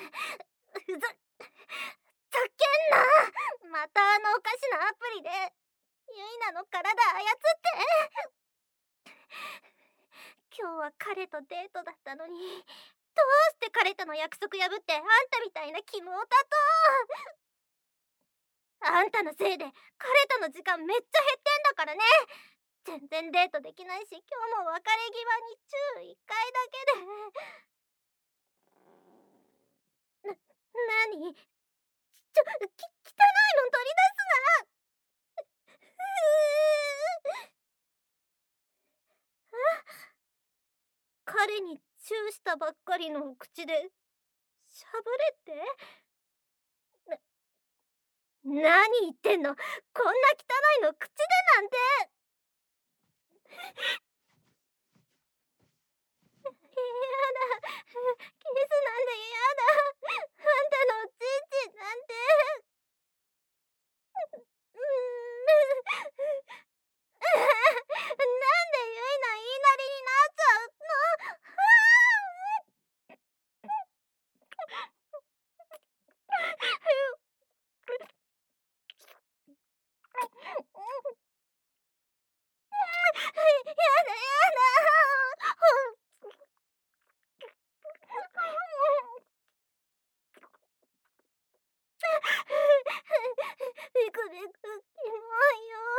ふざけんな。またあのおかしなアプリでゆいなの体操って。今日は彼とデートだったのに、どうして彼との約束破ってあんたみたいなキモオタと。あんたのせいで彼との時間めっちゃ減ってんだからね。全然デートできないし、今日も別れ際にチュー1回だけで。なに、汚いの取り出すな。彼にチューしたばっかりの口でしゃぶれって。何言ってんの。こんな汚いの口でなんて。やだ、キスなんでやだ。あんたのおちんちんなんて。なんでゆいな言いなりになっちゃうの。やだやだ。ビクビクキモいよ。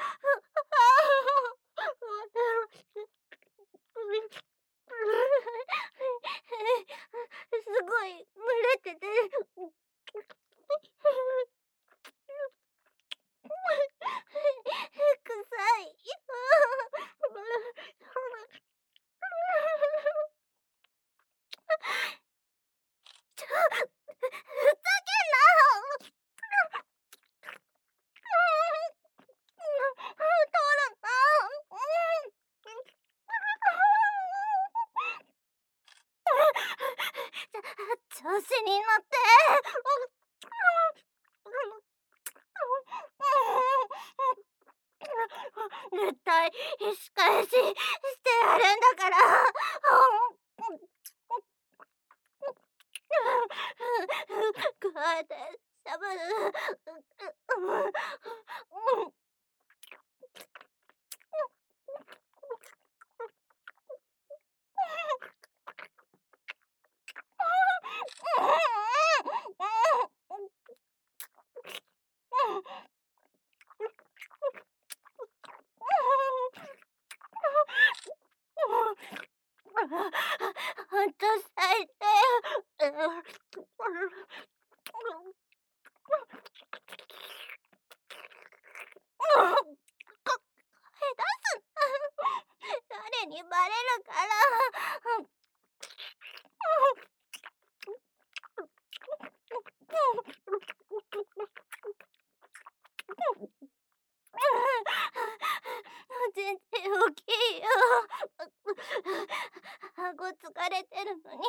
すごい蒸れてて。臭い。ふざけんな。調子に乗って。絶対仕返ししてやるんだから。くわえてしゃぶる。ほんと最低。声出すな。誰にバレるから。全然大きいよ。顎疲れてるのに。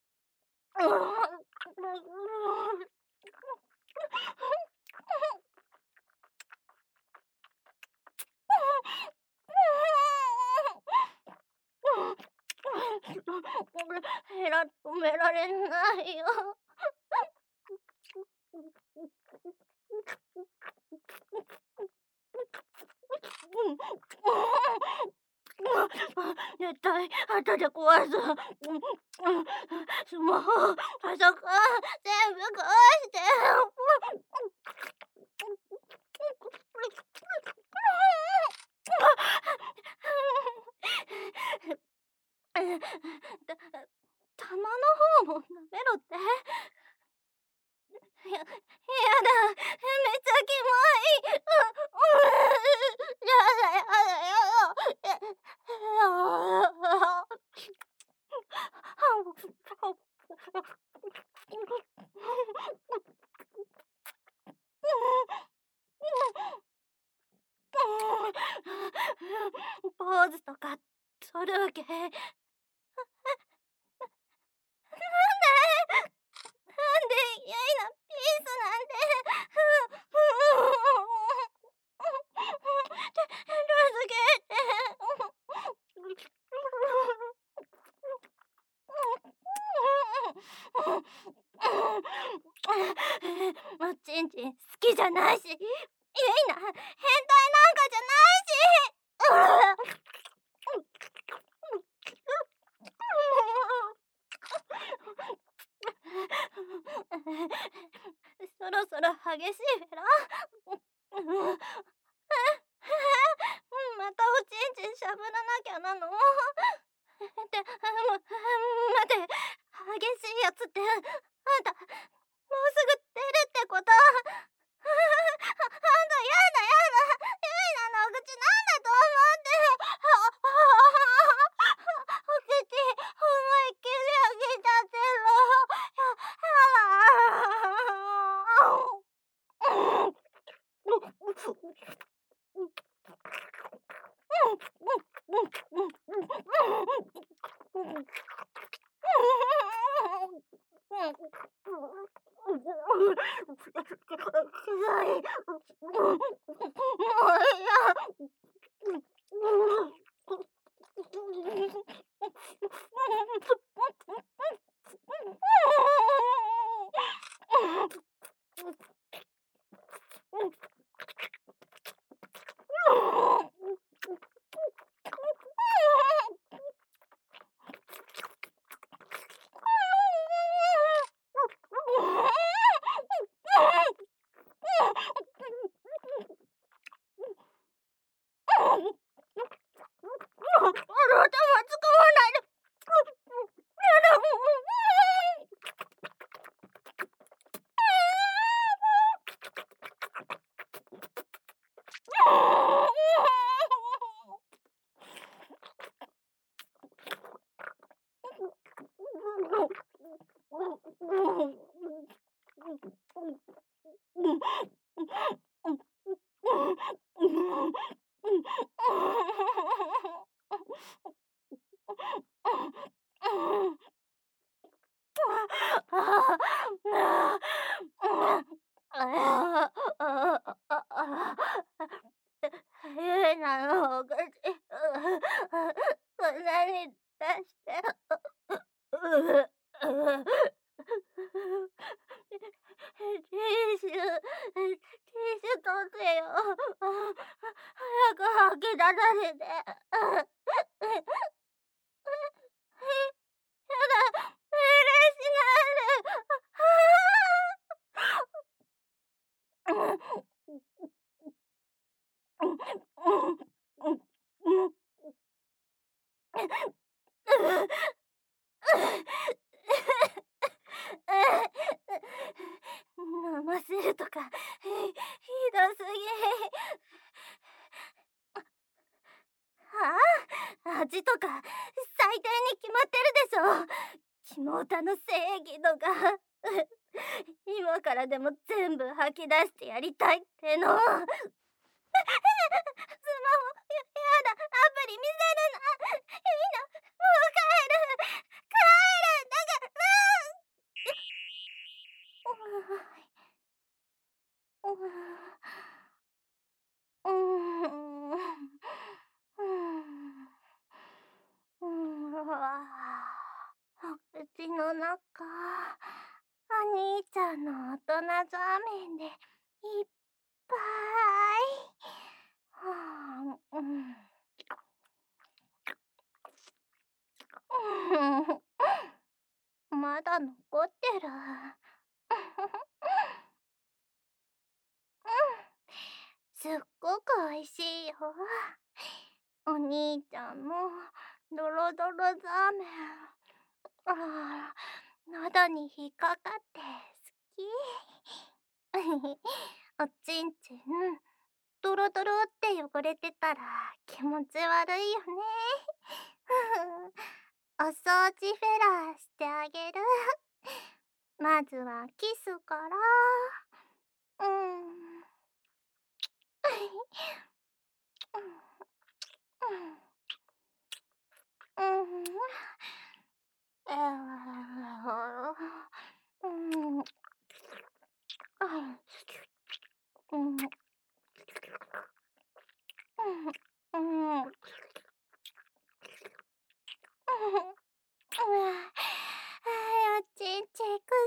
ヘラ止められないよ。絶対後で壊す。スマホ、パソコン、全部壊して。玉の方も舐めろって。やだ、めっちゃキモい。やだやだやだ。ポーズとか取るわけ。なんでゆいなピースなんて。助けて。 おちんちん好きじゃないし、ゆいな変態なんかじゃないし。そろそろ激しいフェラ。またおちんちんしゃぶらなきゃなの。待て、激しいやつってあんたもうすぐ出るってこと？あんたやだやだ、ゆいなのお口なんだと思ってお口思いっきり開けちゃってる。ゆいなのお口そんなに出してティッシュ取ってよ。早く吐き出させて。やだ、命令しないで。飲ませるとかひどすぎ。味とか最低に決まってるでしょ。肝タの正義度が今からでも全部吐き出してやりたいっての。スマホやだ、アプリ見せるな。いいな、もう帰るだからお口の中、お兄ちゃんの大人ザーメンでいっぱい。まだ残ってる。すっごくおいしいよ。お兄ちゃんのドロドロザーメン。喉に引っかかって好き。おちんちんドロドロって汚れてたら気持ち悪いよね。お掃除フェラしてあげる。まずはキスから。おちんちんく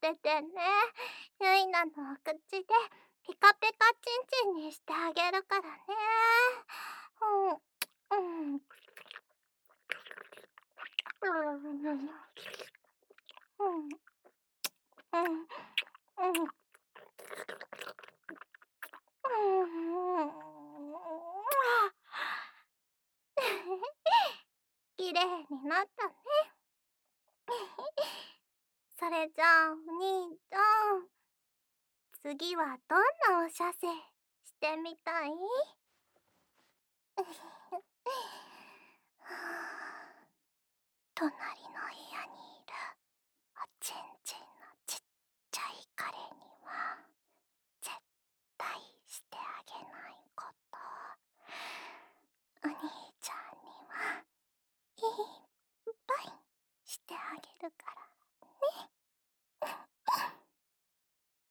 ててね。ゆいなのお口でピカピカチンチンにしてあげるからね。うん。うん。うん。うん。きれいになったね。それじゃあお兄ちゃん、次はどんなおしゃせしてみたい？隣の部屋にいるおちんちんのちっちゃい彼には絶対してあげないこと、お兄ちゃんにはいっぱいしてあげるからね。